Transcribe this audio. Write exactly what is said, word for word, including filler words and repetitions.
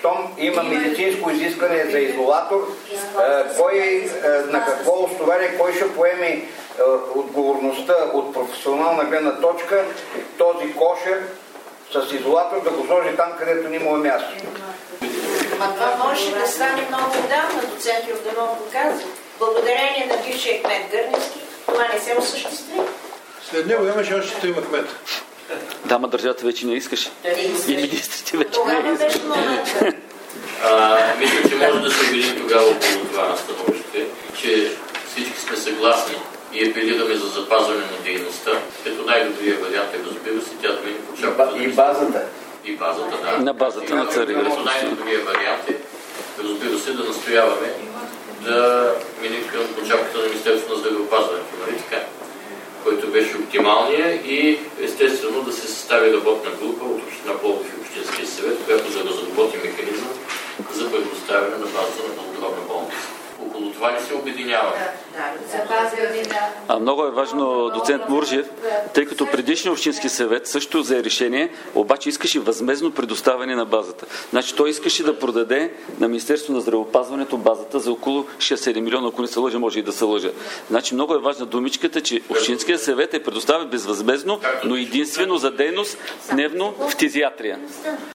щом има медицинско изискване за изолатор, кой, на какво основание, кой ще поеме отговорността от професионална гледна точка този кошер с изолатор да го сложи там, където не му е място. Ма това може да стане много отдавна, доцент Йорданов го каза. Благодарение на бившия кмет Гърневски, това не се осъществи. След него имаше още трима кмета. Да, ма държавата вече не искаше. И министрите вече не искаше. Мисля, че може да се убедим тогава около това на становище, че всички сме съгласни и апелираме за запазване на дейността, като най-добрия вариант е, разбира се, тя да мине по чапата. И базата. И базата, да. На базата на цари. Като най-добрия вариант е, разбира се, да настояваме да мине към почапката на Министерството на здравеопазването, нали така? Който беше оптималния и естествено да се състави работна група от Община Пловдив и Общинския съвет, която да разработи механизъм за предоставяне на базата на многодробна болница. Около това не се обединяваме. А много е важно, доцент Муржев, тъй като предишния общински съвет също взе решение, обаче искаше възмездно предоставяне на базата. Значи той искаше да продаде на Министерството на здравеопазването базата за около шест-седем милиона, ако не се лъжа, може и да се лъжа. Значи много е важна думичката, че общинският съвет е предоставен безвъзмездно, но единствено за дейност дневно в фтизиатрия.